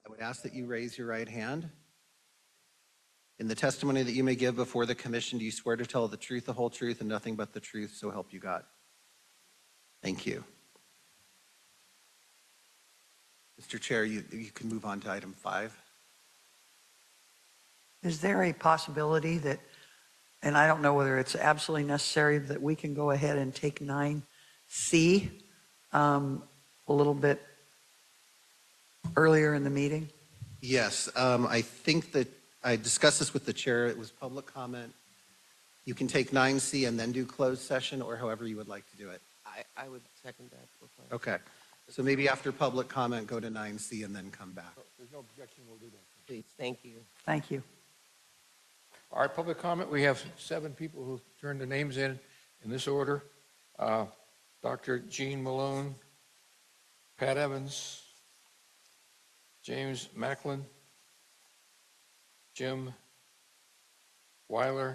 I would ask that you raise your right hand. In the testimony that you may give before the commission, do you swear to tell the truth, the whole truth, and nothing but the truth, so help you God? Thank you. Mr. Chair, you can move on to item 5. Is there a possibility that, and I don't know whether it's absolutely necessary, that we can go ahead and take 9C a little bit earlier in the meeting? Yes, I think that I discussed this with the chair. It was public comment. You can take 9C and then do closed session, or however you would like to do it. I would second that. Okay. So maybe after public comment, go to 9C and then come back. There's no objection, we'll do that. Please, thank you. Thank you. All right, public comment. We have 7 people who turned their names in this order. Dr. Jean Malone, Pat Evans, James Macklin, Jim Weiler,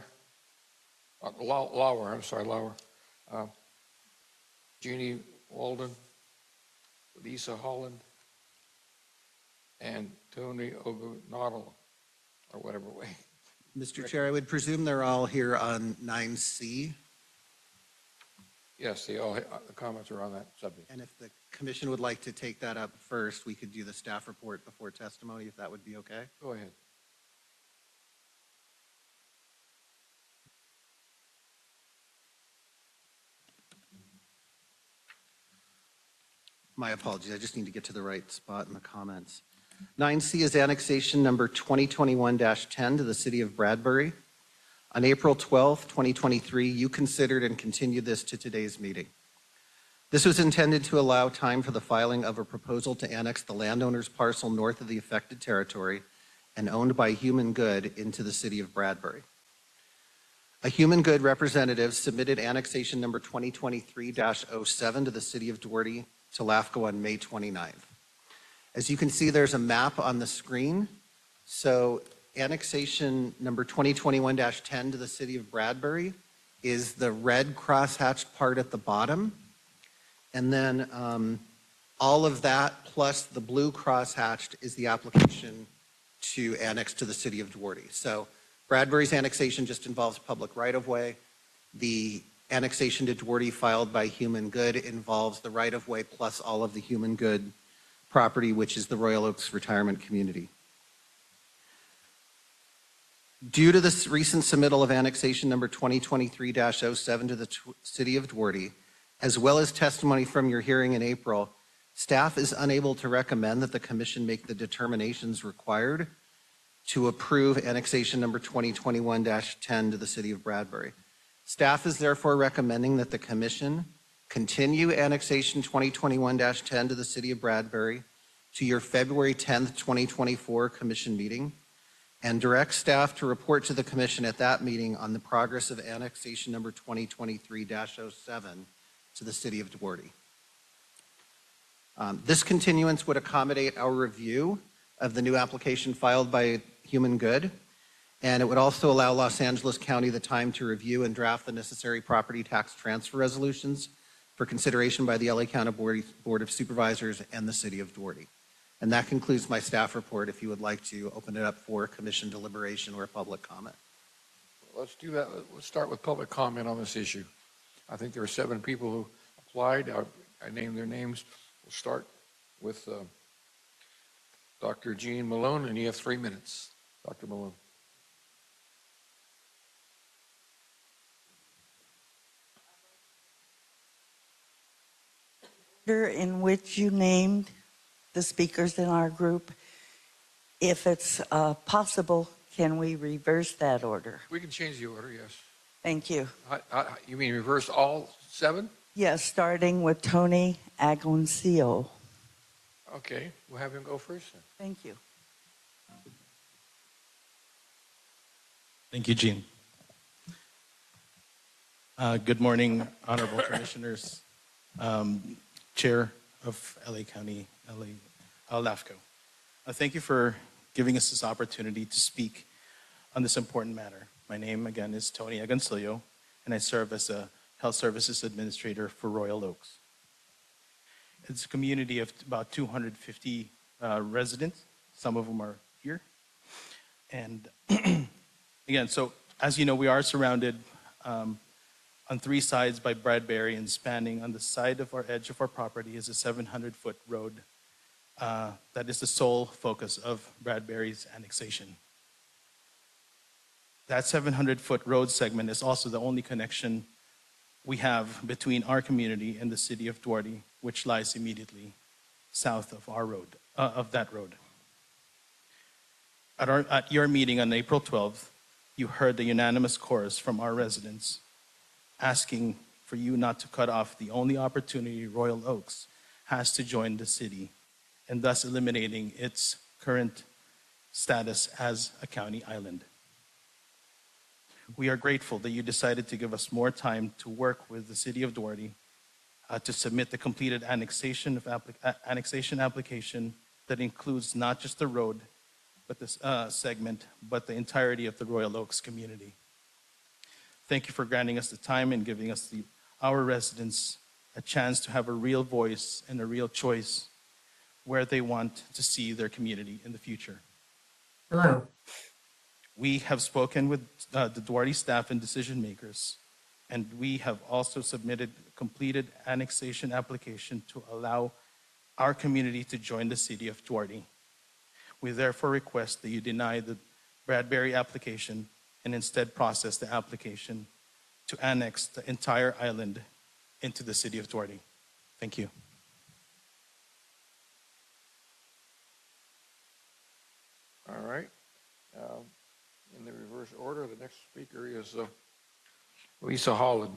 Lauer, Jeannie Walden, Lisa Holland, and Tony Ogunadal, or whatever way. Mr. Chair, I would presume they're all here on 9C. Yes, the comments are on that subject. And if the commission would like to take that up first, we could do the staff report before testimony, if that would be okay. Go ahead. My apologies, I just need to get to the right spot in the comments. 9C is annexation number 2021-10 to the city of Bradbury. On April 12, 2023, you considered and continued this to today's meeting. This was intended to allow time for the filing of a proposal to annex the landowner's parcel north of the affected territory and owned by Human Good into the city of Bradbury. A Human Good representative submitted annexation number 2023-07 to the city of Doherty to LAFCO on May 29th. As you can see, there's a map on the screen. So annexation number 2021-10 to the city of Bradbury is the red crosshatched part at the bottom. And then all of that plus the blue crosshatched is the application to annex to the city of Doherty. So Bradbury's annexation just involves public right-of-way. The annexation to Doherty filed by Human Good involves the right-of-way plus all of the Human Good property, which is the Royal Oaks Retirement Community. Due to this recent submittal of annexation number 2023-07 to the city of Doherty, as well as testimony from your hearing in April, staff is unable to recommend that the commission make the determinations required to approve annexation number 2021-10 to the city of Bradbury. Staff is therefore recommending that the commission continue annexation 2021-10 to the city of Bradbury to your February 10th, 2024 commission meeting, and direct staff to report to the commission at that meeting on the progress of annexation number 2023-07 to the city of Doherty. This continuance would accommodate our review of the new application filed by Human Good, and it would also allow Los Angeles County the time to review and draft the necessary property tax transfer resolutions for consideration by the LA County Board of Supervisors and the city of Doherty. And that concludes my staff report. If you would like to open it up for commission deliberation or public comment. Let's do that. Let's start with public comment on this issue. I think there are 7 people who applied. I named their names. We'll start with Dr. Jean Malone, and you have 3 minutes. Dr. Malone. In which you named the speakers in our group, if it's possible, can we reverse that order? We can change the order, yes. Thank you. You mean reverse all 7? Yes, starting with Tony Agoncillo. Okay, we'll have him go first then. Thank you. Thank you, Jean. Good morning, honorable commissioners, chair of LA County, LAFCO. Thank you for giving us this opportunity to speak on this important matter. My name, again, is Tony Agoncillo, and I serve as a health services administrator for Royal Oaks. It's a community of about 250 residents, Some of them are here. And again, so as you know, we are surrounded on 3 sides by Bradbury, and spanning on the side of our edge of our property is a 700-foot road that is the sole focus of Bradbury's annexation. That 700-foot road segment is also the only connection we have between our community and the city of Duarte, which lies immediately south of our road, of that road. At your meeting on April 12th, you heard the unanimous chorus from our residents asking for you not to cut off the only opportunity Royal Oaks has to join the city, and thus eliminating its current status as a county island. We are grateful that you decided to give us more time to work with the city of Duarte to submit the completed annexation application that includes not just the road, but this segment, but the entirety of the Royal Oaks community. Thank you for granting us the time and giving us our residents a chance to have a real voice and a real choice where they want to see their community in the future. Hello. We have spoken with the Duarte staff and decision makers, and we have also submitted a completed annexation application to allow our community to join the city of Duarte. We therefore request that you deny the Bradbury application and instead process the application to annex the entire island into the city of Duarte. Thank you. All right. In the reverse order, the next speaker is Lisa Holland.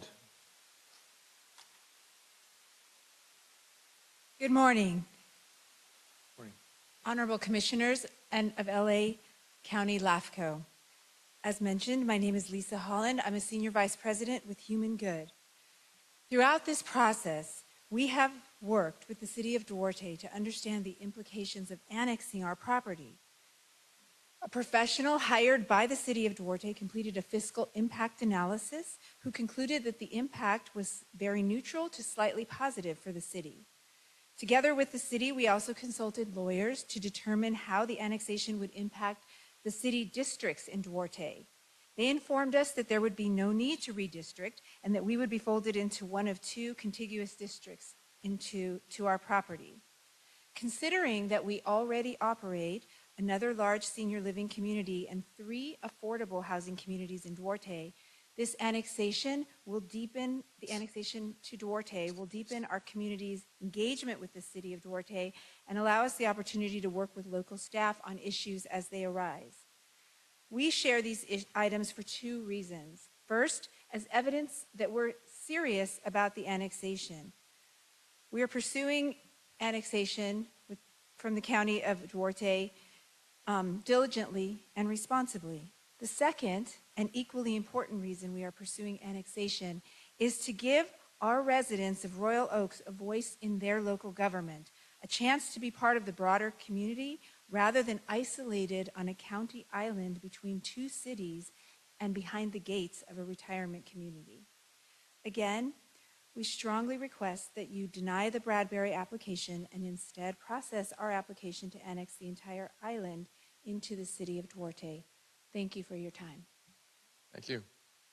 Good morning. Morning. Honorable Commissioners and of LA County LAFCO. As mentioned, my name is Lisa Holland. I'm a Senior Vice President with Human Good. Throughout this process, we have worked with the City of Duarte to understand the implications of annexing our property. A professional hired by the City of Duarte completed a fiscal impact analysis who concluded that the impact was very neutral to slightly positive for the city. Together with the city, we also consulted lawyers to determine how the annexation would impact the city districts in Duarte. They informed us that there would be no need to redistrict and that we would be folded into one of 2 contiguous districts to our property. Considering that we already operate another large senior living community and 3 affordable housing communities in Duarte, this annexation will deepen, the annexation to Duarte will deepen our community's engagement with the city of Duarte and allow us the opportunity to work with local staff on issues as they arise. We share these items for 2 reasons. First, as evidence that we're serious about the annexation. We are pursuing annexation from the county of Duarte diligently and responsibly. The second, and equally important reason we are pursuing annexation is to give our residents of Royal Oaks a voice in their local government, a chance to be part of the broader community rather than isolated on a county island between 2 cities and behind the gates of a retirement community. Again, we strongly request that you deny the Bradbury application and instead process our application to annex the entire island into the city of Duarte. Thank you for your time. Thank you.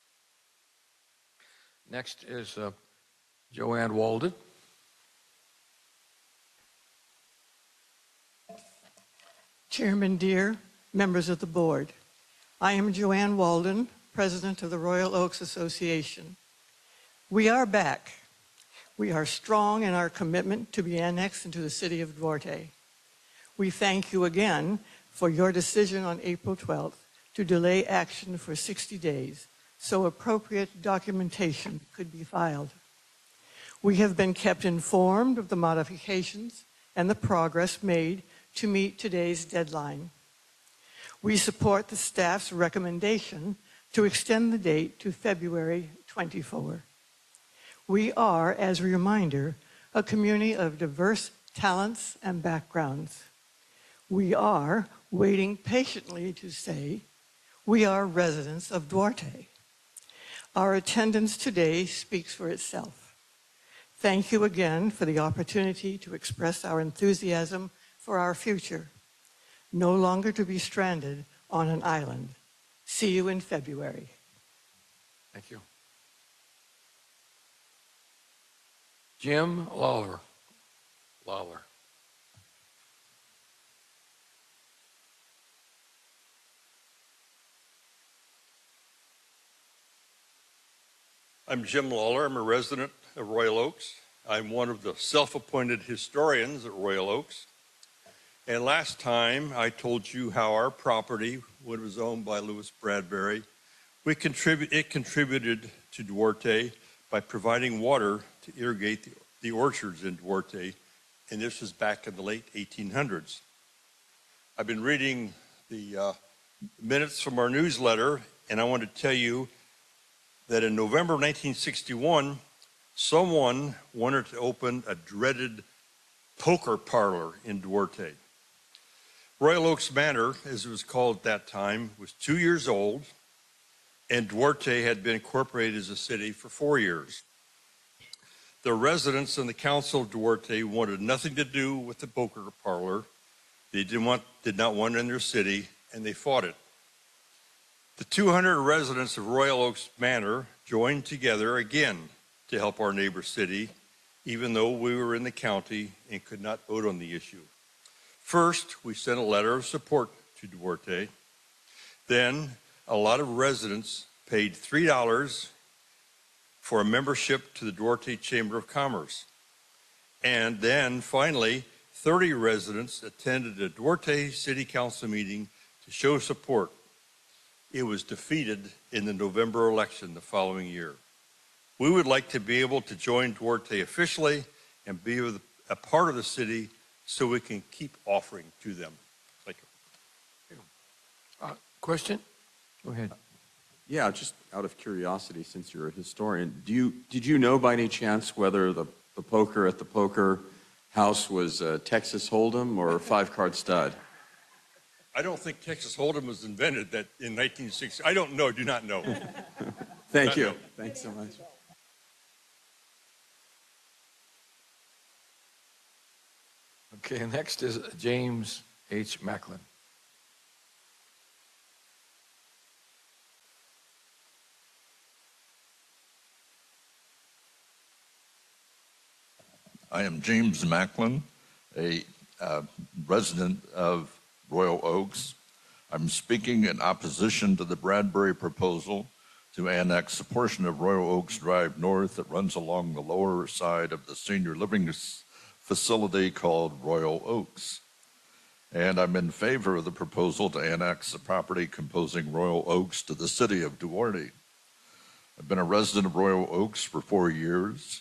Next is Joanne Walden. Chairman Deere, members of the board. I am Joanne Walden, President of the Royal Oaks Association. We are back. We are strong in our commitment to be annexed into the city of Duarte. We thank you again for your decision on April 12th to delay action for 60 days so appropriate documentation could be filed. We have been kept informed of the modifications and the progress made to meet today's deadline. We support the staff's recommendation to extend the date to February 24. We are, as a reminder, a community of diverse talents and backgrounds. We are waiting patiently to say we are residents of Duarte. Our attendance today speaks for itself. Thank you again for the opportunity to express our enthusiasm for our future. no longer to be stranded on an island. See you in February. Thank you. Jim Lawler. I'm Jim Lawler. I'm a resident of Royal Oaks. I'm one of the self-appointed historians at Royal Oaks. And last time I told you how our property, when it was owned by Lewis Bradbury, it contributed to Duarte by providing water to irrigate the orchards in Duarte, and this was back in the late 1800s. I've been reading the minutes from our newsletter, and I want to tell you that in November 1961, someone wanted to open a dreaded poker parlor in Duarte. Royal Oaks Manor, as it was called at that time, was 2 years old, and Duarte had been incorporated as a city for 4 years. The residents and the council of Duarte wanted nothing to do with the poker parlor. They did not want it in their city, and they fought it. The 200 residents of Royal Oaks Manor joined together again to help our neighbor city, even though we were in the county and could not vote on the issue. First, we sent a letter of support to Duarte. Then, a lot of residents paid $3 for a membership to the Duarte Chamber of Commerce. And then, finally, 30 residents attended a Duarte City Council meeting to show support. It was defeated in the November election the following year. We would like to be able to join Duarte officially and be a part of the city so we can keep offering to them. Thank you. Question? Go ahead. Yeah, just out of curiosity, since you're a historian, did you know by any chance whether the poker at the poker house was Texas Hold'em or five-card stud? I don't think Texas Hold'em was invented in 1960. I don't know, do not know. Thank you. Thanks so much. Okay, next is James H. Macklin. I am James Macklin, a resident of Royal Oaks. I'm speaking in opposition to the Bradbury proposal to annex a portion of Royal Oaks Drive North that runs along the lower side of the senior living facility called Royal Oaks. And I'm in favor of the proposal to annex the property composing Royal Oaks to the city of Duarte. I've been a resident of Royal Oaks for 4 years.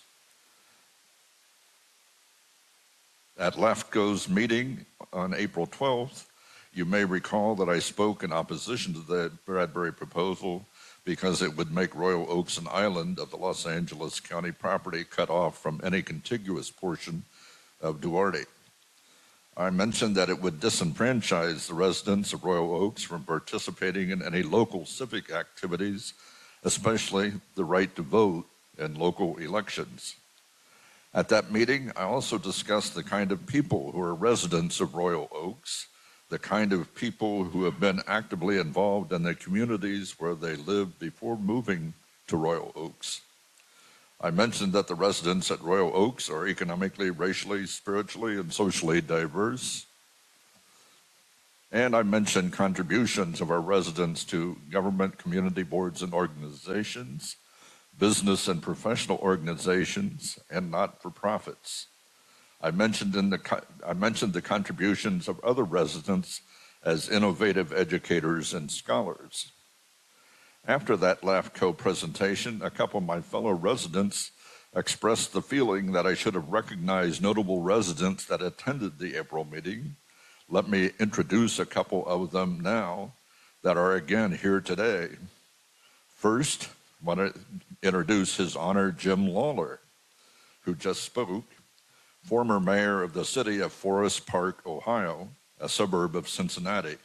At LAFCO's meeting on April 12th, you may recall that I spoke in opposition to the Bradbury proposal because it would make Royal Oaks an island of the Los Angeles County property cut off from any contiguous portion of Duarte. I mentioned that it would disenfranchise the residents of Royal Oaks from participating in any local civic activities, especially the right to vote in local elections. At that meeting, I also discussed the kind of people who are residents of Royal Oaks, the kind of people who have been actively involved in the communities where they lived before moving to Royal Oaks. I mentioned that the residents at Royal Oaks are economically, racially, spiritually, and socially diverse. And I mentioned contributions of our residents to government, community boards, and organizations, business and professional organizations, and not-for-profits. I mentioned the contributions of other residents as innovative educators and scholars. After that LAFCO presentation, a couple of my fellow residents expressed the feeling that I should have recognized notable residents that attended the April meeting. Let me introduce a couple of them now that are again here today. First, I want to introduce His Honor Jim Lawler, who just spoke, former mayor of the city of Forest Park, Ohio, a suburb of Cincinnati.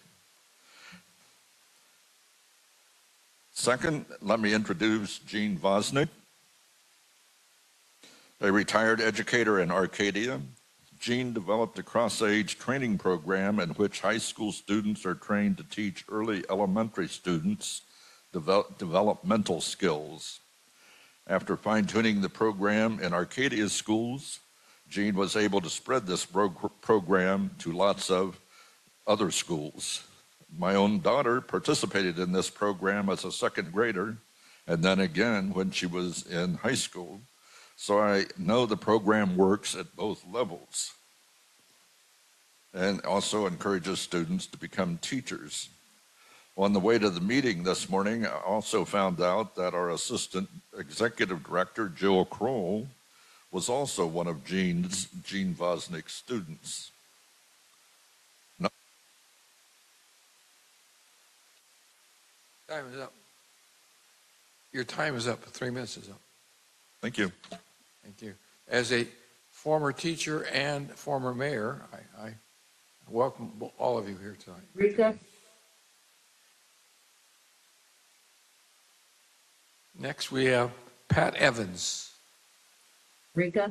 Second, let me introduce Gene Vosnick, a retired educator in Arcadia, Jean developed a cross-age training program in which high school students are trained to teach early elementary students developmental skills. After fine-tuning the program in Arcadia schools, Jean was able to spread this program to lots of other schools. My own daughter participated in this program as a second grader, and then again when she was in high school. So I know the program works at both levels and also encourages students to become teachers. On the way to the meeting this morning, I also found out that our Assistant Executive Director, Jill Kroll, was also one of Jean Vosnick's students. Time is up. Your time is up. 3 minutes is up. Thank you. Thank you. As a former teacher and former mayor, I welcome all of you here tonight. Rika? Next, we have Pat Evans. Rika?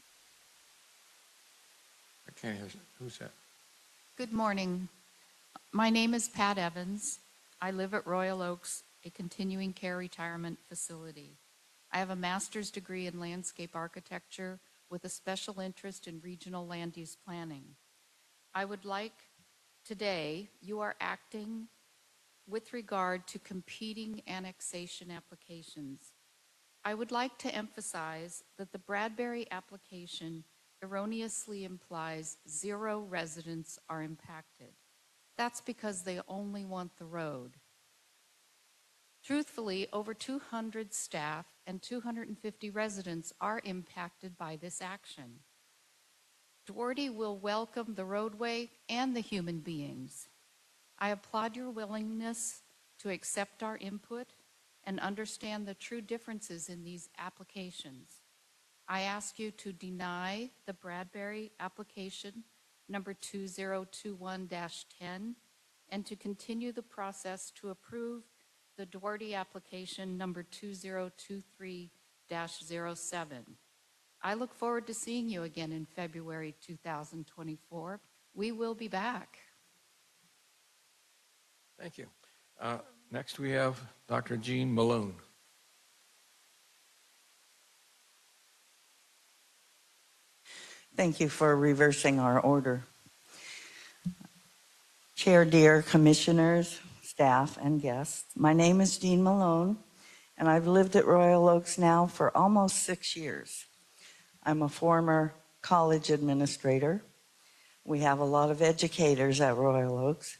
I can't hear. Who's that? Good morning. My name is Pat Evans. I live at Royal Oaks, a continuing care retirement facility. I have a master's degree in landscape architecture with a special interest in regional land use planning. I would like today, you are acting with regard to competing annexation applications. I would like to emphasize that the Bradbury application erroneously implies 0 residents are impacted. That's because they only want the road. Truthfully, over 200 staff and 250 residents are impacted by this action. Duarte will welcome the roadway and the human beings. I applaud your willingness to accept our input and understand the true differences in these applications. I ask you to deny the Bradbury application number 2021-10 and to continue the process to approve the Duarte application number 2023-07. I look forward to seeing you again in February 2024. We will be back. Thank you. Next, we have Dr. Jean Malone. Thank you for reversing our order. Chair, dear commissioners, staff, and guests, my name is Jean Malone, and I've lived at Royal Oaks now for almost 6 years. I'm a former college administrator. We have a lot of educators at Royal Oaks.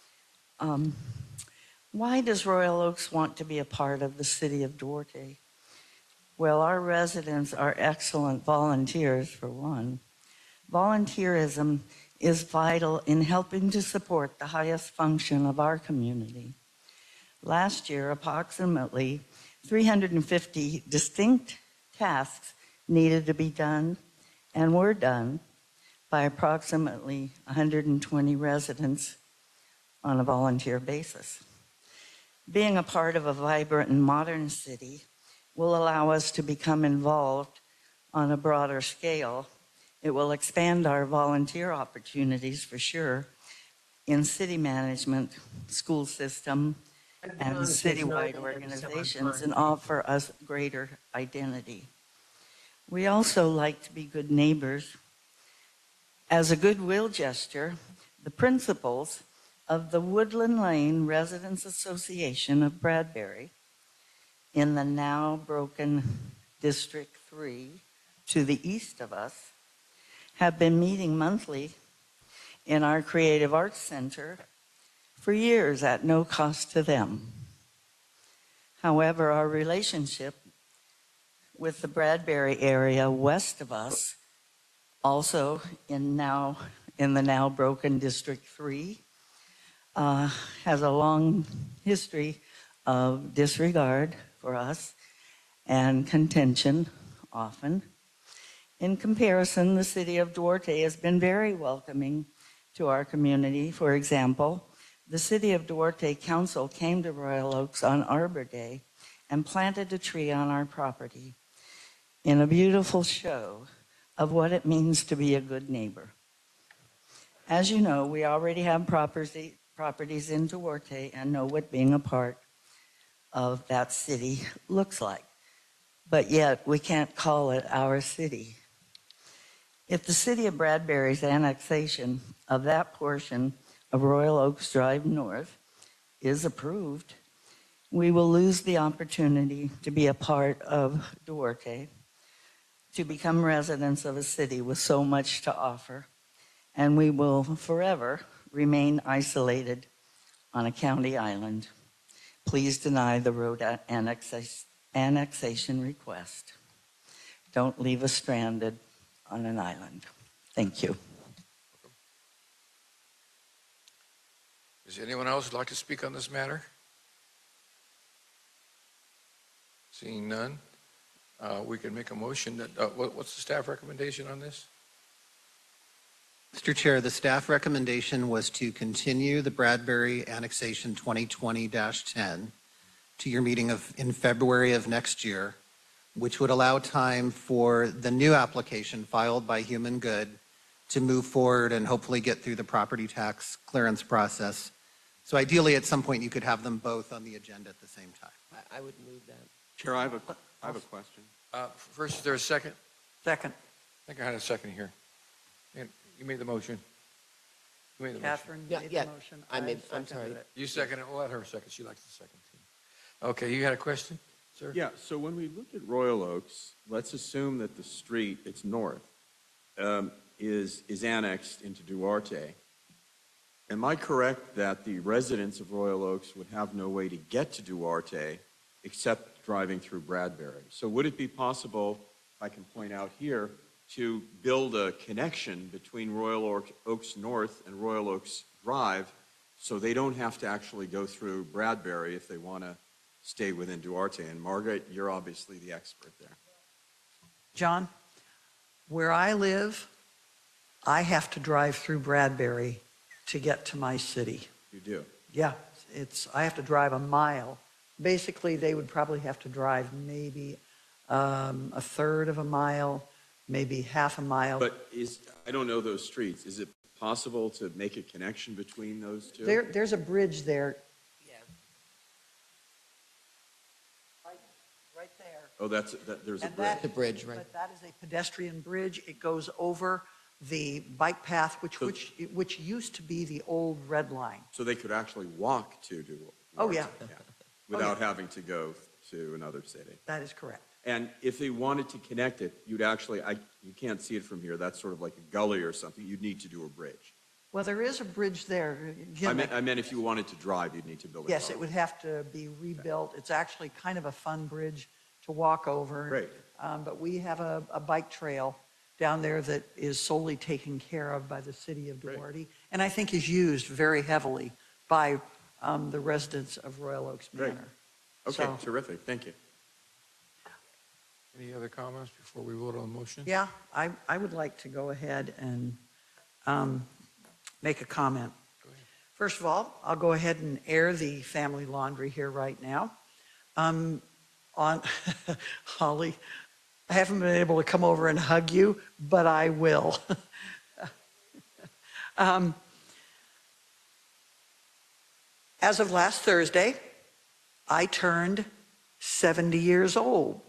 Why does Royal Oaks want to be a part of the city of Duarte? Well, our residents are excellent volunteers, for one. Volunteerism is vital in helping to support the highest function of our community. Last year, approximately 350 distinct tasks needed to be done and were done by approximately 120 residents on a volunteer basis. Being a part of a vibrant and modern city will allow us to become involved on a broader scale. It will expand our volunteer opportunities for sure in city management, school system, and citywide organizations and offer us greater identity. We also like to be good neighbors. As a goodwill gesture, the principals of the Woodland Lane Residents Association of Bradbury in the now broken District 3 to the east of us have been meeting monthly in our Creative Arts Center for years at no cost to them. However, our relationship with the Bradbury area west of us, also in the now broken District 3, has a long history of disregard for us and contention often. In comparison, the city of Duarte has been very welcoming to our community. For example, the city of Duarte Council came to Royal Oaks on Arbor Day and planted a tree on our property. In a beautiful show, of what it means to be a good neighbor. As you know, we already have properties in Duarte and know what being a part of that city looks like. But yet, we can't call it our city. If the city of Bradbury's annexation of that portion of Royal Oaks Drive North is approved, we will lose the opportunity to be a part of Duarte, to become residents of a city with so much to offer, and we will forever remain isolated on a county island. Please deny the road annexation request. Don't leave us stranded on an island. Thank you. Does anyone else like to speak on this matter? Seeing none, we can make a motion that, what's the staff recommendation on this? Mr. Chair, the staff recommendation was to continue the Bradbury Annexation 2020-10 to your meeting in February of next year, which would allow time for the new application filed by Human Good to move forward and hopefully get through the property tax clearance process. So ideally, at some point, you could have them both on the agenda at the same time. I would move that. Chair, I have a question. First, is there a second? Second. I think I had a second here. And you made the motion. You made the motion. Catherine Yeah, made yeah. the motion. I'm seconded sorry. it. You second it. We'll let her second. She likes the second too. Okay, you had a question, sir? Yeah, so when we look at Royal Oaks, let's assume that the street, it's north, is annexed into Duarte. Am I correct that the residents of Royal Oaks would have no way to get to Duarte except driving through Bradbury? So would it be possible, if I can point out here, to build a connection between Royal Oaks North and Royal Oaks Drive so they don't have to actually go through Bradbury if they want to stay within Duarte? And Margaret, you're obviously the expert there. John, where I live, I have to drive through Bradbury to get to my city. You do? Yeah, I have to drive a mile. Basically, they would probably have to drive maybe a third of a mile, maybe half a mile. But I don't know those streets. Is it possible to make a connection between those two? There's a bridge there. Yeah. Right there. Oh, there's a And bridge. that- The bridge, right. But that is a pedestrian bridge. It goes over the bike path, which used to be the old red line. So they could actually walk to Duarte. Oh, yeah. Without having to go to another city. That is correct. And if they wanted to connect it, you'd actually, you can't see it from here, that's sort of like a gully or something, you'd need to do a bridge. Well, there is a bridge there. I meant if you wanted to drive, you'd need to build a Yes, tunnel. it would have to be rebuilt. It's actually kind of a fun bridge to walk over. Great. But we have a bike trail down there that is solely taken care of by the city of Great. Duarte, and I think is used very heavily by the residents of Royal Oaks Great. Manor. Okay, So- terrific, thank you. Any other comments before we vote on the motion? Yeah, I would like to go ahead and make a comment. Go ahead. First of all, I'll go ahead and air the family laundry here right now. On Holly, I haven't been able to come over and hug you, but I will. As of last Thursday, I turned 70 years old.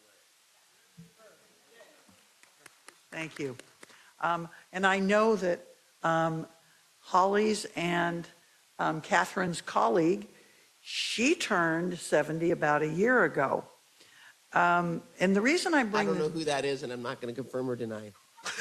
Thank you. And I know that Holly's and Catherine's colleague, she turned 70 about a year ago. And the reason I I bring don't know who that is, and I'm not going to confirm or deny.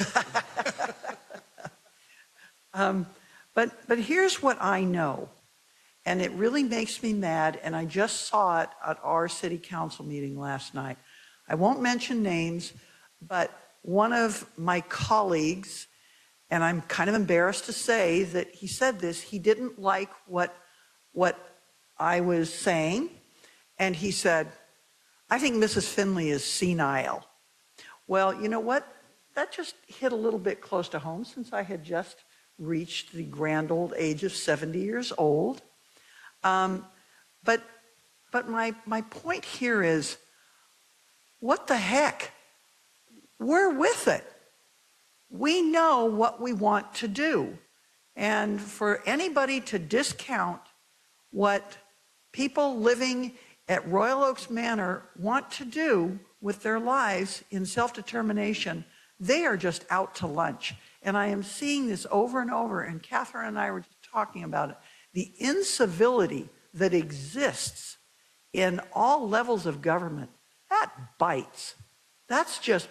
But here's what I know, and it really makes me mad, and I just saw it at our city council meeting last night. I won't mention names, but one of my colleagues, and I'm kind of embarrassed to say that he said this, he didn't like what I was saying, and he said, I think Mrs. Finley is senile. Well, you know what? That just hit a little bit close to home since I had just reached the grand old age of 70 years old. But my point here is, what the heck? We're with it. We know what we want to do. And for anybody to discount what people living at Royal Oaks Manor want to do with their lives in self-determination, they are just out to lunch. And I am seeing this over and over, and Catherine and I were just talking about it. The incivility that exists in all levels of government, that bites. That's just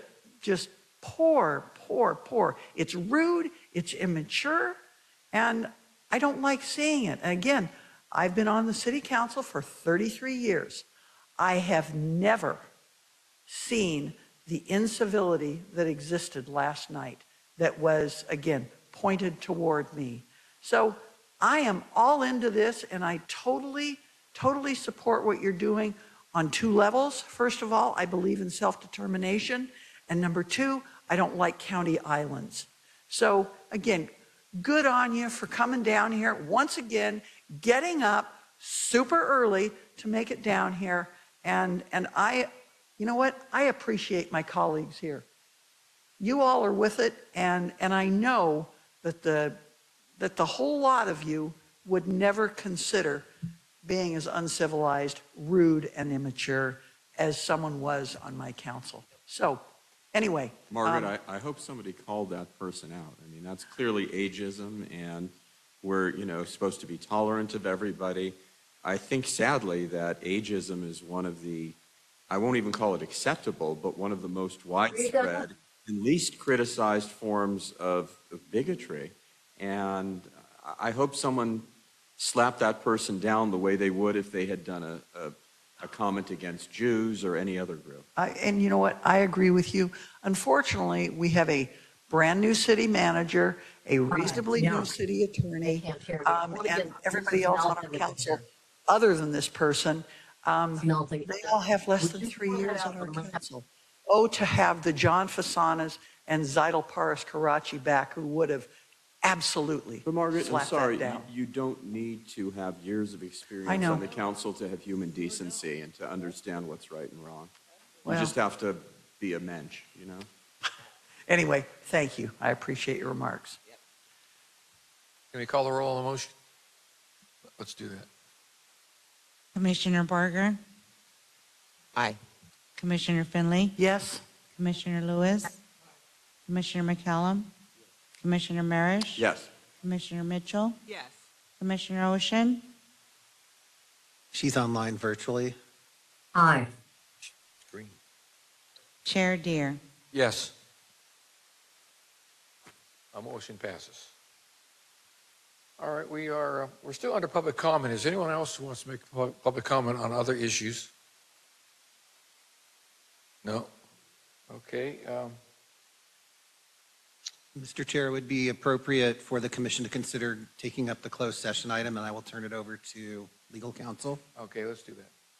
poor, poor, poor. It's rude, it's immature, and I don't like seeing it. And again, I've been on the city council for 33 years. I have never seen the incivility that existed last night that was, again, pointed toward me. So I am all into this, and I totally support what you're doing on two levels. First of all, I believe in self-determination. And number two, I don't like county islands. So again, good on you for coming down here. Once again, getting up super early to make it down here. And I, you know what? I appreciate my colleagues here. You all are with it, and I know that the whole lot of you would never consider being as uncivilized, rude, and immature as someone was on my council. So anyway. Margaret, I hope somebody called that person out. I mean, that's clearly ageism, and we're, supposed to be tolerant of everybody. I think, sadly, that ageism is one of the, I won't even call it acceptable, but one of the most widespread and least criticized forms of bigotry. And I hope someone slapped that person down the way they would if they had done a comment against Jews or any other group. And you know what? I agree with you. Unfortunately, we have a brand new city manager, a reasonably new city attorney, and everybody else on our council, other than this person, they all have less than 3 years on our council. Oh, to have the John Fasanas and Zaidal Paras Karachi back, who would have absolutely But Margaret, I'm slapped sorry, that down. you don't need to have years of I experience know. on the council to have human decency and to understand what's right and wrong. You Well. just have to be a mensch, Anyway, thank you. I appreciate your remarks. Can we call the roll on the motion? Let's do that. Commissioner Barger, Aye. Commissioner Finley, Yes? Commissioner Lewis, Commissioner McCallum, Commissioner Marish, Yes. Commissioner Mitchell, Yes. Commissioner Ocean, She's online virtually. Aye. Green. Chair Deere. Yes. A motion passes. All right, we're still under public comment. Is anyone else who wants to make public comment on other issues? No? Okay. Mr. Chair, it would be appropriate for the commission to consider taking up the closed session item, and I will turn it over to legal counsel. Okay, let's do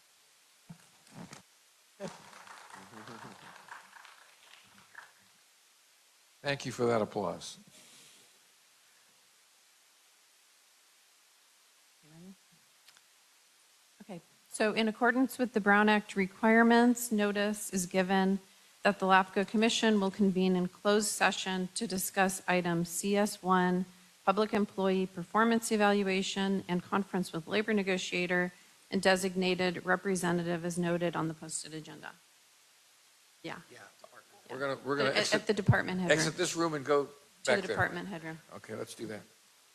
that. Thank you for that applause. Okay, so in accordance with the Brown Act requirements, notice is given that the LAFCO Commission will convene in closed session to discuss item CS1, public employee performance evaluation and conference with labor negotiator and designated representative as noted on the posted agenda. Yeah. We're gonna At the department headroom. exit this room and go To back the there. department headroom. Okay, let's do that.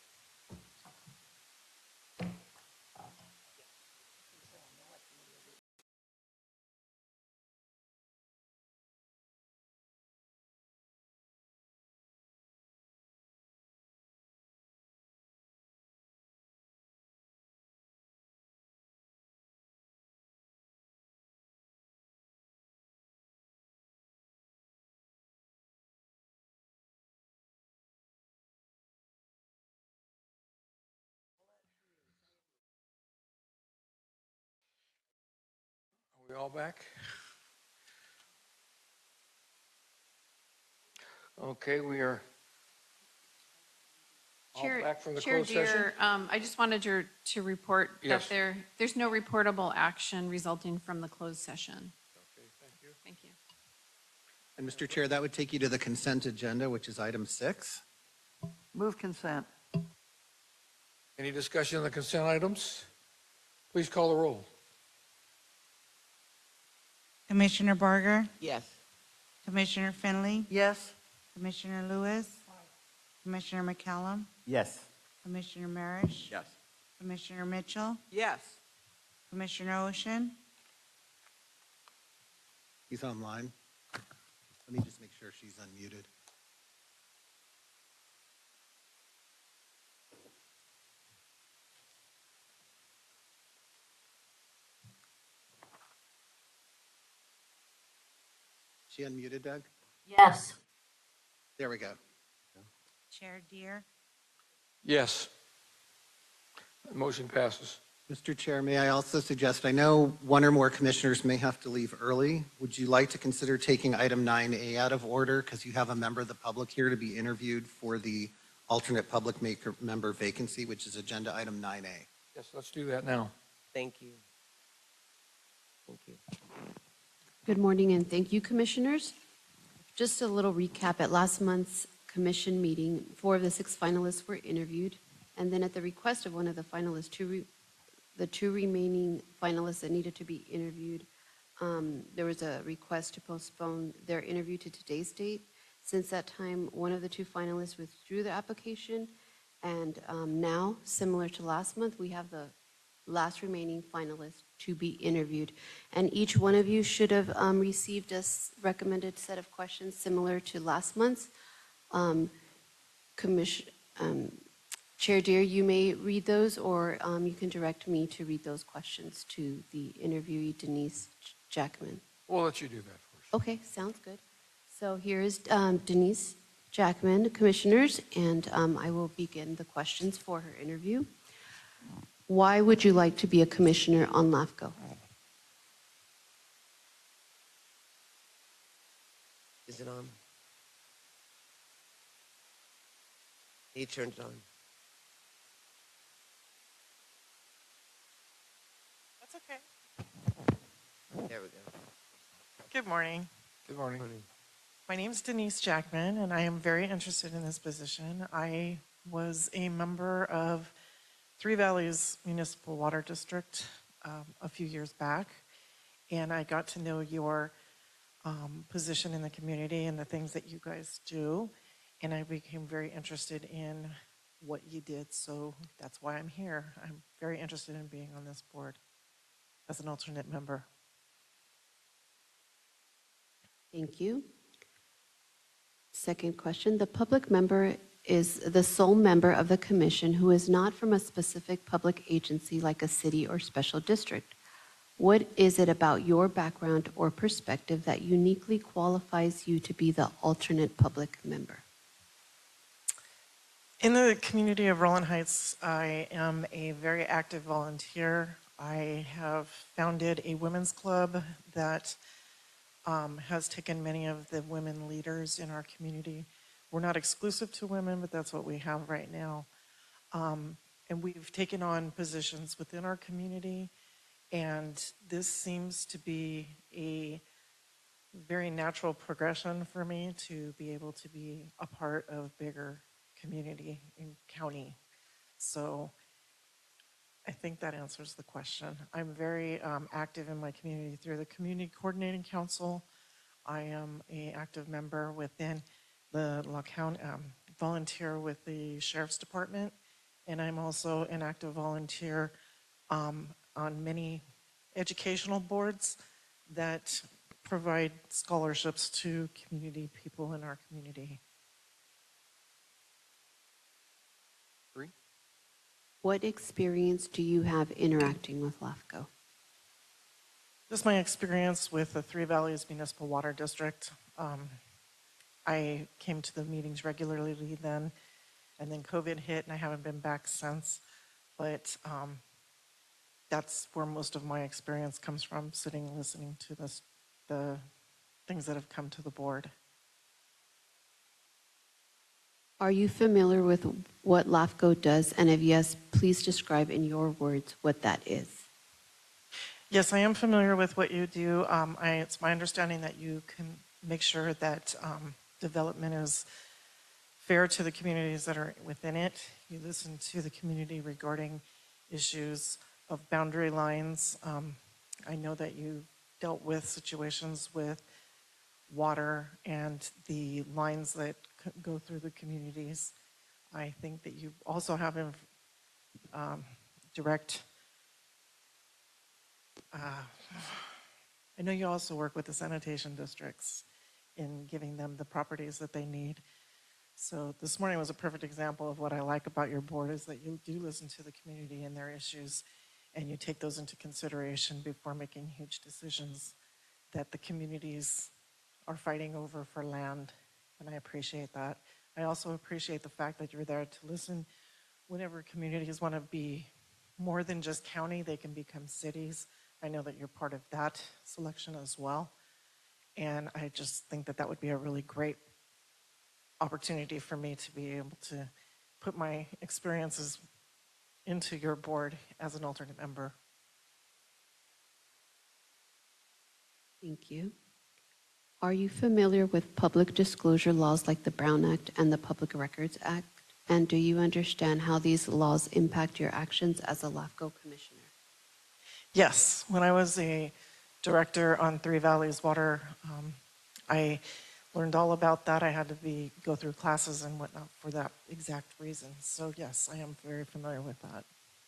Are we all back? Okay, we are all back from the Chair closed session. Deere, I just wanted to report Yes. that there's no reportable action resulting from the closed session. Okay, thank you. Thank you. And Mr. Chair, that would take you to the consent agenda, which is item 6. Move consent. Any discussion on the consent items? Please call the roll. Commissioner Barger, Yes. Commissioner Finley, Yes. Commissioner Lewis, Commissioner McCallum, Yes. Commissioner Marish, Yes. Commissioner Mitchell, Yes. Commissioner Ocean, He's online. Let me just make sure she's unmuted. She unmuted, Doug? Yes. There we go. Chair Deere, Yes. Motion passes. Mr. Chair, may I also suggest, I know one or more commissioners may have to leave early. Would you like to consider taking item 9A out of order because you have a member of the public here to be interviewed for the alternate public member vacancy, which is agenda item 9A? Yes, let's do that now. Thank you. Thank you. Good morning, and thank you, Commissioners. Just a little recap. At last month's commission meeting, 4 of the 6 finalists were interviewed, and then at the request of one of the finalists, the 2 remaining finalists that needed to be interviewed, there was a request to postpone their interview to today's date. Since that time, one of the 2 finalists withdrew the application, and now, similar to last month, we have the last remaining finalist to be interviewed. And each one of you should have received a recommended set of questions similar to last month's. Chair Deere, you may read those, or you can direct me to read those questions to the interviewee, Denise Jackman. We'll let you do that first. Okay, sounds good. So here is Denise Jackman, Commissioners, and I will begin the questions for her interview. Why would you like to be a commissioner on LAFCO? Is it on? He turned it on. That's okay. There we go. Good morning. Good morning. My name is Denise Jackman, and I am very interested in this position. I was a member of Three Valleys Municipal Water District a few years back, and I got to know your position in the community and the things that you guys do, and I became very interested in what you did, so that's why I'm here. I'm very interested in being on this board as an alternate member. Thank you. Second question, the public member is the sole member of the commission who is not from a specific public agency like a city or special district. What is it about your background or perspective that uniquely qualifies you to be the alternate public member? In the community of Rowland Heights, I am a very active volunteer. I have founded a women's club that has taken many of the women leaders in our community. We're not exclusive to women, but that's what we have right now. And we've taken on positions within our community, and this seems to be a very natural progression for me to be able to be a part of bigger community and county. So I think that answers the question. I'm very active in my community through the Community Coordinating Council. I am an active member within the La County, volunteer with the Sheriff's Department, and I'm also an active volunteer on many educational boards that provide scholarships to community people in our community. What experience do you have interacting with LAFCO? Just my experience with the Three Valleys Municipal Water District. I came to the meetings regularly then, and then COVID hit, and I haven't been back since. But that's where most of my experience comes from, sitting and listening to the things that have come to the board. Are you familiar with what LAFCO does? And if yes, please describe in your words what that is. Yes, I am familiar with what you do. It's my understanding that make sure that development is fair to the communities that are within it. You listen to the community regarding issues of boundary lines. I know that you dealt with situations with water and the lines that go through the communities. I think that you also have direct, I know you also work with the sanitation districts in giving them the properties that they need. So this morning was a perfect example of what I like about your board is that you do listen to the community and their issues, and you take those into consideration before making huge decisions that the communities are fighting over for land, and I appreciate that. I also appreciate the fact that you're there to listen whenever communities want to be more than just county, they can become cities. I know that you're part of that selection as well, and I just think that that would be a really great opportunity for me to be able to put my experiences into your board as an alternate member. Thank you. Are you familiar with public disclosure laws like the Brown Act and the Public Records Act? And do you understand how these laws impact your actions as a LAFCO commissioner? Yes, when I was a director on Three Valleys Water, I learned all about that. I had to go through classes and whatnot for that exact reason. So yes, I am very familiar with that.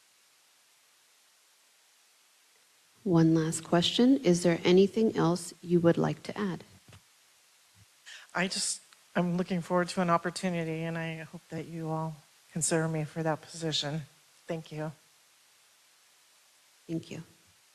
One last question. Is there anything else you would like to add? I'm looking forward to an opportunity, and I hope that you all consider me for that position. Thank you. Thank you.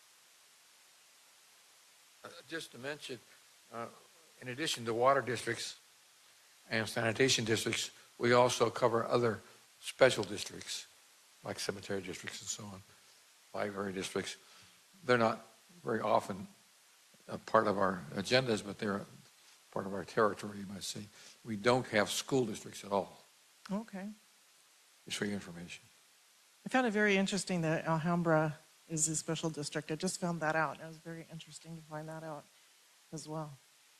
Just to mention, in addition to water districts and sanitation districts, we also cover other special districts, like cemetery districts and so on, library districts. They're not very often a part of our agendas, but they're part of our territory, you might say. We don't have school districts at all. Okay. Just for your information. I found it very interesting that Alhambra is a special district. I just found that out. It was very interesting to find that out as well.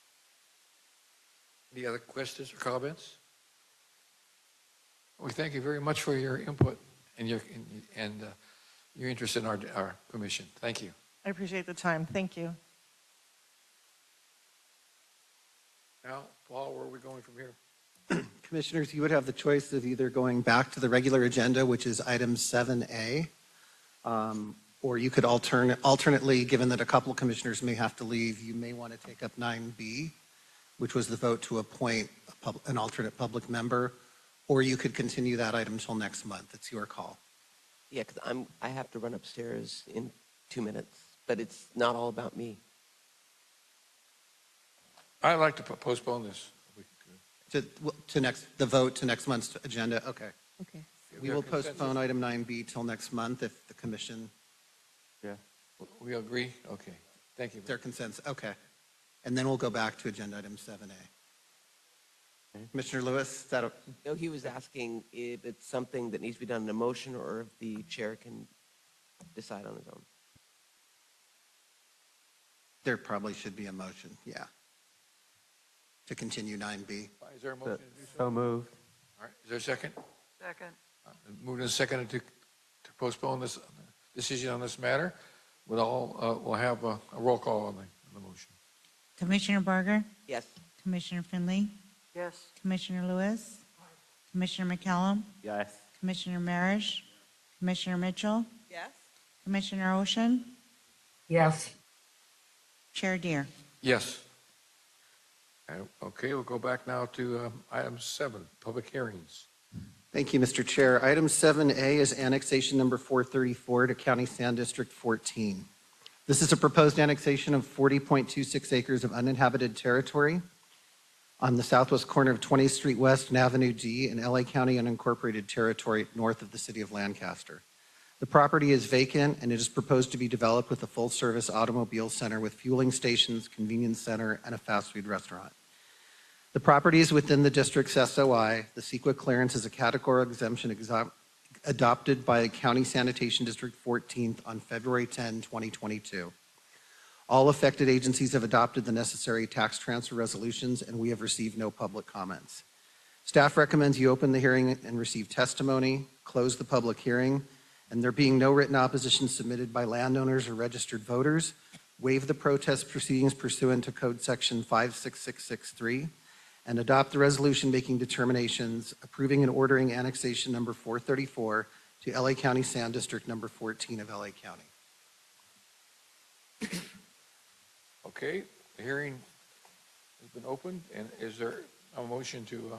Any other questions or comments? We thank you very much for your input and your interest in our commission. Thank you. I appreciate the time. Thank you. Now, Paul, where are we going from here? Commissioners, you would have the choice of either going back to the regular agenda, which is item 7A, or you could alternately, given that a couple of commissioners may have to leave, you may want to take up 9B, which was the vote to appoint an alternate public member, or you could continue that item until next month. It's your call. Yeah, because I have to run upstairs in 2 minutes, but it's not all about me. I'd like to postpone this. The vote to next month's agenda? Okay. Okay. We will postpone item 9B till next month if the commission. Yeah. We agree? Okay. Thank you. Their consensus. Okay. And then we'll go back to agenda item 7A. Commissioner Lewis, is that No, he was asking if it's something that needs to be done in a motion or if the chair can decide on his own. there probably should be a motion, yeah, to continue 9B. Is there a motion to do so? So moved. All right, is there a second? Second. Moved and seconded to postpone this decision on this matter. We'll have a roll call on the motion. Commissioner Barger? Yes. Commissioner Finley? Yes. Commissioner Lewis? Commissioner McCallum? Yes. Commissioner Marish? Commissioner Mitchell? Yes. Commissioner Ocean? Yes. Chair Deere? Yes. Okay, we'll go back now to item 7, public hearings. Thank you, Mr. Chair. Item 7A is annexation number 434 to County Sand District 14. This is a proposed annexation of 40.26 acres of uninhabited territory on the southwest corner of 20th Street West and Avenue D in LA County unincorporated territory north of the city of Lancaster. The property is vacant and it is proposed to be developed with a full-service automobile center with fueling stations, convenience center, and a fast food restaurant. The property is within the district's SOI. The CEQA clearance is a categorical exemption adopted by County Sanitation District 14th on February 10, 2022. All affected agencies have adopted the necessary tax transfer resolutions, and we have received no public comments. Staff recommends you open the hearing and receive testimony, close the public hearing, and there being no written opposition submitted by landowners or registered voters, waive the protest proceedings pursuant to Code Section 56663, and adopt the resolution making determinations approving and ordering annexation number 434 to LA County Sand District number 14 of LA County. Okay, the hearing has been opened, and is there a motion to,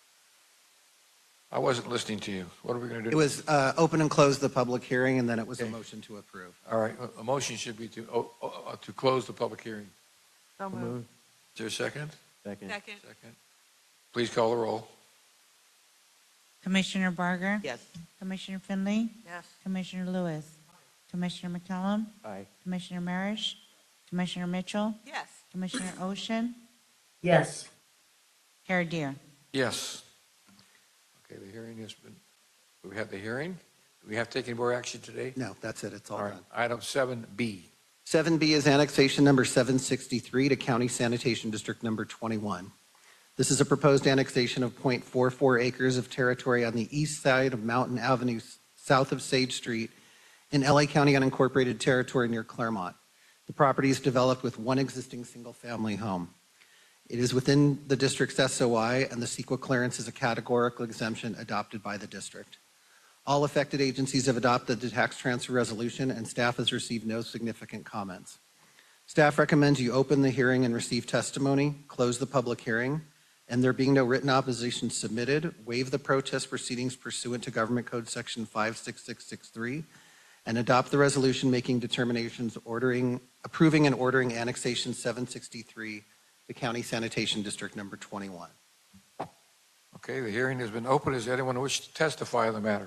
I wasn't listening to you. What are we going to do? It was open and close the public hearing, and then it was a motion to approve. All right, a motion should be to close the public hearing. So moved. Is there a second? Second. Second. Second. Please call the roll. Commissioner Barger? Yes. Commissioner Finley? Yes. Commissioner Lewis? Commissioner McCallum? Aye. Commissioner Marish? Commissioner Mitchell? Yes. Commissioner Ocean? Yes. Chair Deere? Yes. Okay, the hearing has been, we had the hearing. Do we have to take any more action today? No, that's it. It's all All right, done. item 7B. 7B is annexation number 763 to County Sanitation District number 21. This is a proposed annexation of .44 acres of territory on the east side of Mountain Avenue, south of Sage Street, in LA County unincorporated territory near Claremont. The property is developed with one existing single-family home. It is within the district's SOI, and the CEQA clearance is a categorical exemption adopted by the district. All affected agencies have adopted the tax transfer resolution, and staff has received no significant comments. Staff recommends you open the hearing and receive testimony, close the public hearing, and there being no written opposition submitted, waive the protest proceedings pursuant to Government Code Section 56663, and adopt the resolution making determinations approving and ordering annexation 763, the County Sanitation District number 21. Okay, the hearing has been opened. Does anyone wish to testify on the matter?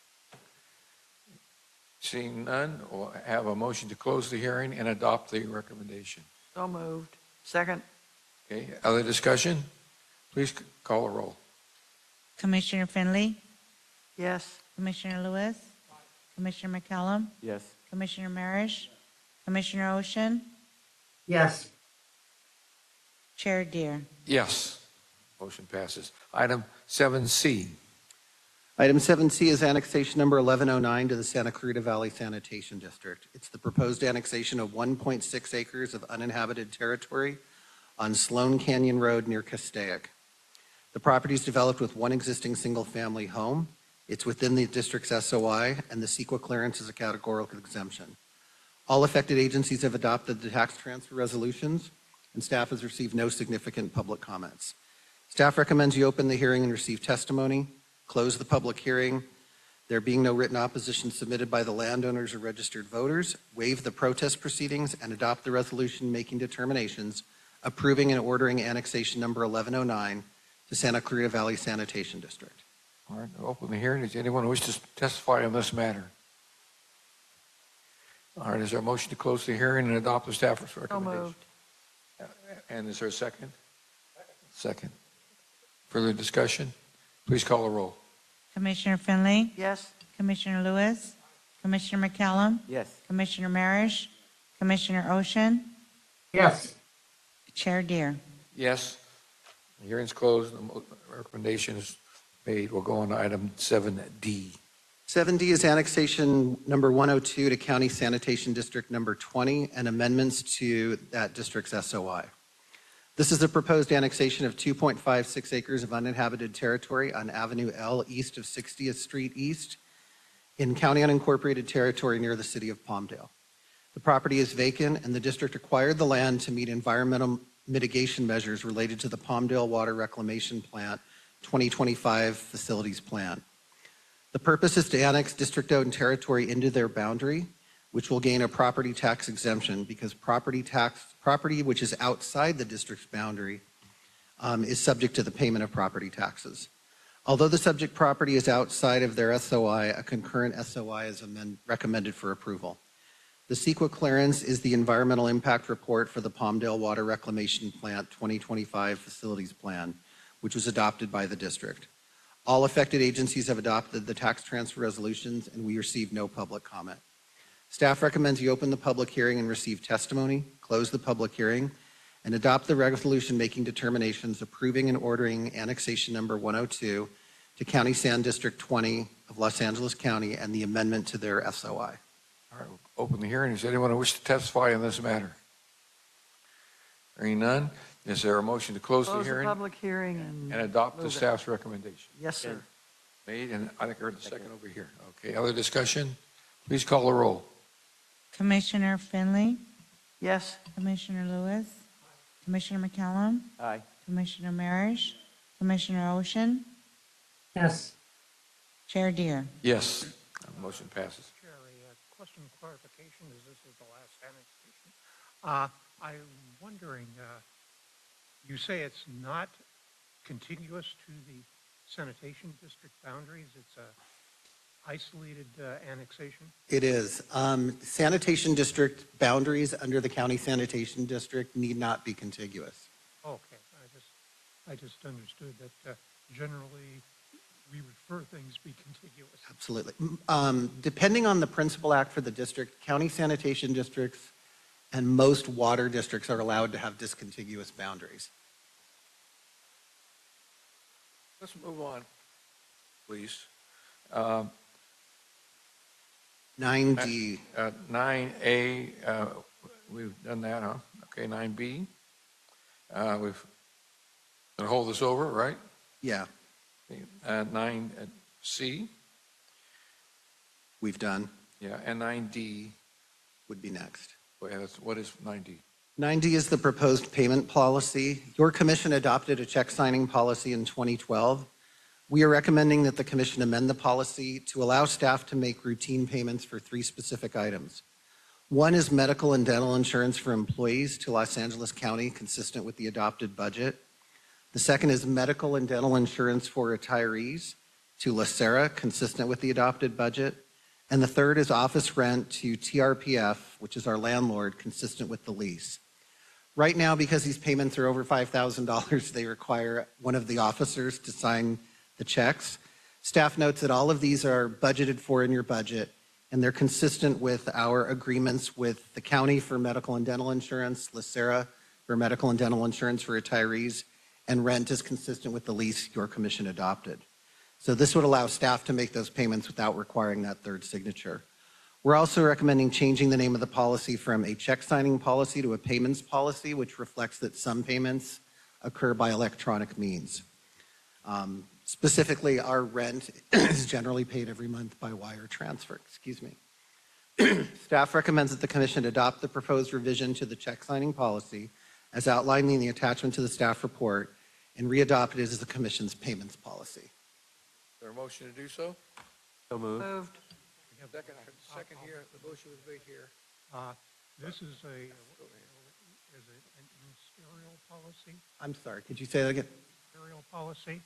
Seeing none, we'll have a motion to close the hearing and adopt the recommendation. So moved. Second. Okay, other discussion? Please call the roll. Commissioner Finley? Yes. Commissioner Lewis? Commissioner McCallum? Yes. Commissioner Marish? Commissioner Ocean? Yes. Chair Deere? Yes. Motion passes. Item 7C. Item 7C is annexation number 1109 to the Santa Clarita Valley Sanitation District. It's the proposed annexation of 1.6 acres of uninhabited territory on Sloan Canyon Road near Castaic. The property is developed with one existing single-family home. It's within the district's SOI, and the CEQA clearance is a categorical exemption. All affected agencies have adopted the tax transfer resolutions, and staff has received no significant public comments. Staff recommends you open the hearing and receive testimony, close the public hearing, there being no written opposition submitted by the landowners or registered voters, waive the protest proceedings, and adopt the resolution making determinations approving and ordering annexation number 1109 to Santa Clarita Valley Sanitation District. All right, I'll open the hearing. Does anyone wish to testify on this matter? All right, is there a motion to close the hearing and adopt the staff's So recommendation? moved. And is there a second? Second. Further discussion? Please call the roll. Commissioner Finley? Yes. Commissioner Lewis? Commissioner McCallum? Yes. Commissioner Marish? Commissioner Ocean? Yes. Chair Deere? Yes. The hearing's closed. The recommendation is made. We'll go on to item 7D. 7D is annexation number 102 to County Sanitation District number 20 and amendments to that district's SOI. This is a proposed annexation of 2.56 acres of uninhabited territory on Avenue L east of 60th Street East in county unincorporated territory near the city of Palmdale. The property is vacant, and the district acquired the land to meet environmental mitigation measures related to the Palmdale Water Reclamation Plant 2025 facilities plan. The purpose is to annex district-owned territory into their boundary, which will gain a property tax exemption because property which is outside the district's boundary is subject to the payment of property taxes. Although the subject property is outside of their SOI, a concurrent SOI is recommended for approval. The CEQA clearance is the environmental impact report for the Palmdale Water Reclamation Plant 2025 facilities plan, which was adopted by the district. All affected agencies have adopted the tax transfer resolutions, and we received no public comment. Staff recommends you open the public hearing and receive testimony, close the public hearing, and adopt the resolution making determinations approving and ordering annexation number 102 to County Sand District 20 of Los Angeles County and the amendment to their SOI. All right, we'll open the hearing. Does anyone wish to testify in this matter? Hearing none, is there a motion to close the Close the hearing public hearing and adopt the move it. staff's recommendation? Yes, sir. Made, and I think I heard the second over here. Okay, other discussion? Please call the roll. Commissioner Finley, Yes. Commissioner Lewis, Commissioner McCallum, Aye. Commissioner Marish, Commissioner Ocean, Yes. Chair Deere. Yes, motion passes. Chair, a question of clarification, as this is the last annexation. I'm wondering, you say it's not contiguous to the sanitation district boundaries? It's a isolated annexation? It is. Sanitation district boundaries under the county sanitation district need not be contiguous. Okay, I just understood that generally we refer things be contiguous. Absolutely. Depending on the principal act for the district, county sanitation districts and most water districts are allowed to have discontiguous boundaries. Let's move on, please. 9D. 9A, we've done that, huh? Okay, 9B. We've gonna hold this over, right? Yeah, 9C, we've done. yeah, and 9D. Would be next. What is 9D? 9D is the proposed payment policy. Your commission adopted a check signing policy in 2012. We are recommending that the commission amend the policy to allow staff to make routine payments for 3 specific items. One is medical and dental insurance for employees to Los Angeles County, consistent with the adopted budget. The second is medical and dental insurance for retirees to Lacera, consistent with the adopted budget. And the third is office rent to TRPF, which is our landlord, consistent with the lease. Right now, because these payments are over $5,000, they require one of the officers to sign the checks. Staff notes that all of these are budgeted for in your budget, and they're consistent with our agreements with the county for medical and dental insurance, Lacera for medical and dental insurance for retirees, and rent is consistent with the lease your commission adopted. So this would allow staff to make those payments without requiring that third signature. We're also recommending changing the name of the policy from a check signing policy to a payments policy, which reflects that some payments occur by electronic means. Specifically, our rent is generally paid every month by wire transfer. Excuse me. Staff recommends that the commission adopt the proposed revision to the check signing policy as outlined in the attachment to the staff report and readopt it as the commission's payments policy. Is there a motion to do so? So moved. Moved. We have second here, the motion was made here. This is an ministerial policy? I'm sorry, could you say that again? Ministerial policy?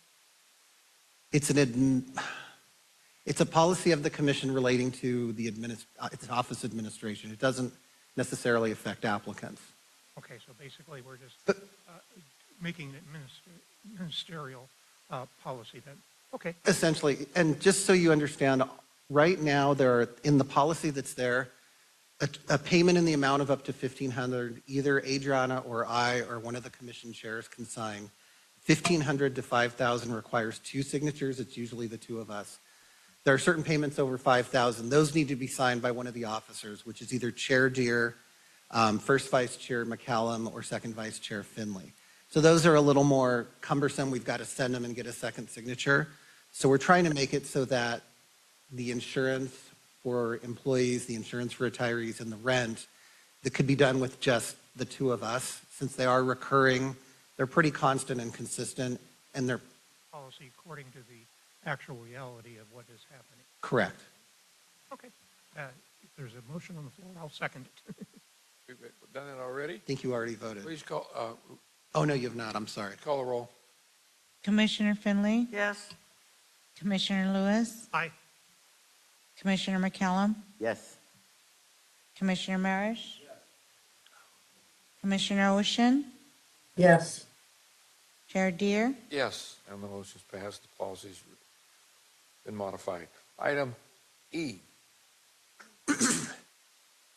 It's a policy of the commission relating to the its office administration. It doesn't necessarily affect applicants. Okay, so basically we're just making it ministerial policy then. Okay. Essentially, and just so you understand, right now there are, in the policy that's there, a payment in the amount of up to $1,500, either Adriana or I or one of the commission chairs can sign. $1,500 to $5,000 requires 2 signatures. It's usually the 2 of us. There are certain payments over $5,000. Those need to be signed by one of the officers, which is either Chair Deere, First Vice Chair McCallum, or Second Vice Chair Finley. So those are a little more cumbersome. We've got to send them and get a second signature. So we're trying to make it so that the insurance for employees, the insurance for retirees, and the rent, that could be done with just the 2 of us. Since they are recurring, they're pretty constant and consistent, and they're Policy according to the actual reality of what is happening. correct. Okay. If there's a motion on the floor, I'll second it. We've done it already? I think you already voted. Please call, Oh, no, you have not. I'm sorry. call the roll. Commissioner Finley, Yes. Commissioner Lewis, Aye. Commissioner McCallum, Yes. Commissioner Marish, Commissioner Ocean, Yes. Chair Deere. Yes, and the motion's passed. The policy's been modified. Item E.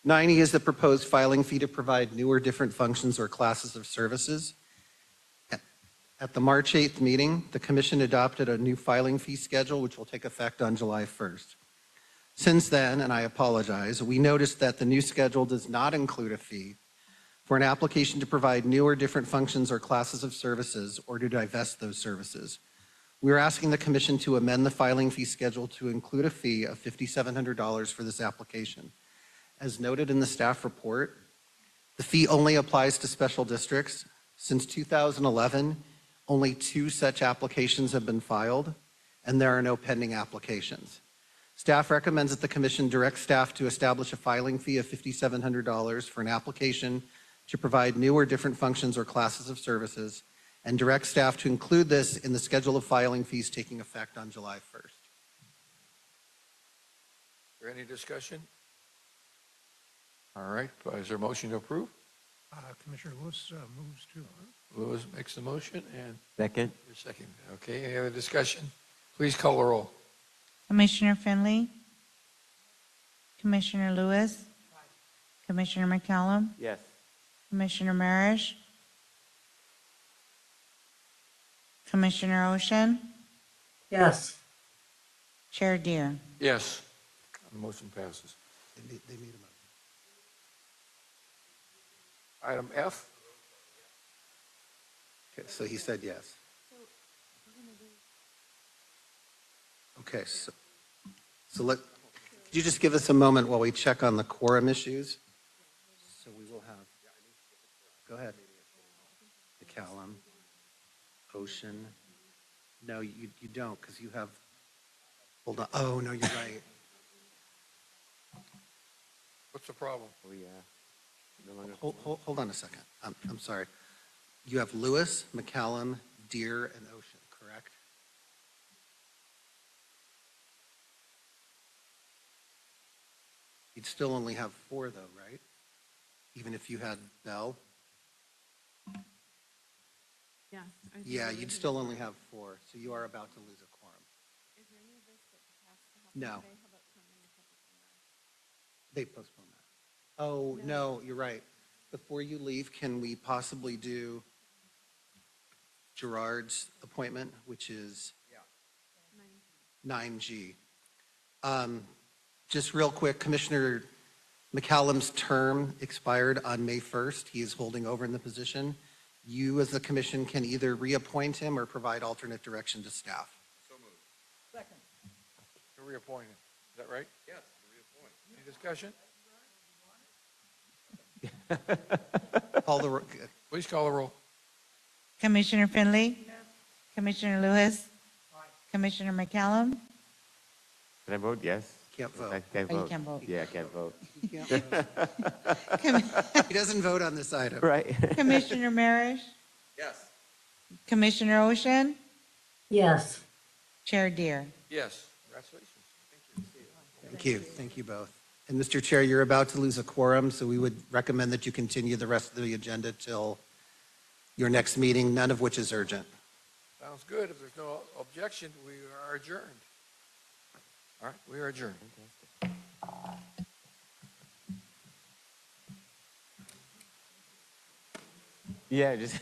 9E is the proposed filing fee to provide new or different functions or classes of services. At the March 8th meeting, the commission adopted a new filing fee schedule, which will take effect on July 1st. Since then, and I apologize, we noticed that the new schedule does not include a fee for an application to provide new or different functions or classes of services or to divest those services. We are asking the commission to amend the filing fee schedule to include a fee of $5,700 for this application. As noted in the staff report, the fee only applies to special districts. Since 2011, only 2 such applications have been filed, and there are no pending applications. Staff recommends that the commission direct staff to establish a filing fee of $5,700 for an application to provide new or different functions or classes of services, and direct staff to include this in the schedule of filing fees taking effect on July 1st. Is there any discussion? All right, is there a motion to approve? Commissioner Lewis moves to approve. Lewis makes the motion and Second. your second. Okay, any other discussion? Please call the roll. Commissioner Finley? Commissioner Lewis? Commissioner McCallum? Yes. Commissioner Marish? Commissioner Ocean? Yes. Chair Deere? Yes, the motion passes. They need a motion. Item F. Okay, so he said yes. Okay, so could you just give us a moment while we check on the quorum issues? So we will have, go ahead. McCallum, Ocean. No, you don't, because you have, hold on, oh, no, you're right. What's the problem? Oh, yeah. No longer. Hold on a second. I'm sorry. You have Lewis, McCallum, Deere, and Ocean, correct? You'd still only have 4, though, right? Even if you had Bell? Yes. Yeah, you'd still only have 4, so you are about to lose a quorum. No. They postponed that. Oh, no, you're right. Before you leave, can we possibly do Gerard's appointment, which is 9G? Just real quick, Commissioner McCallum's term expired on May 1st. He is holding over in the position. You, as the commission, can either reappoint him or provide alternate direction to staff. So moved. Second. To reappoint him. Is that right? Yes, to reappoint. Any discussion? Call the, Please call the roll. Commissioner Finley? Commissioner Lewis? Commissioner McCallum? Can I vote yes? Can't vote. I can't Oh, you vote. can't vote. Yeah, I can't vote. He can't vote. He doesn't vote on this item. Right. Commissioner Marish? Yes. Commissioner Ocean? Yes. Chair Deere? Yes. Congratulations. Thank you. Thank you both. And Mr. Chair, you're about to lose a quorum, so we would recommend that you continue the rest of the agenda till your next meeting, none of which is urgent. Sounds good. If there's no objection, we are adjourned. All right, we are adjourned. Yeah, just.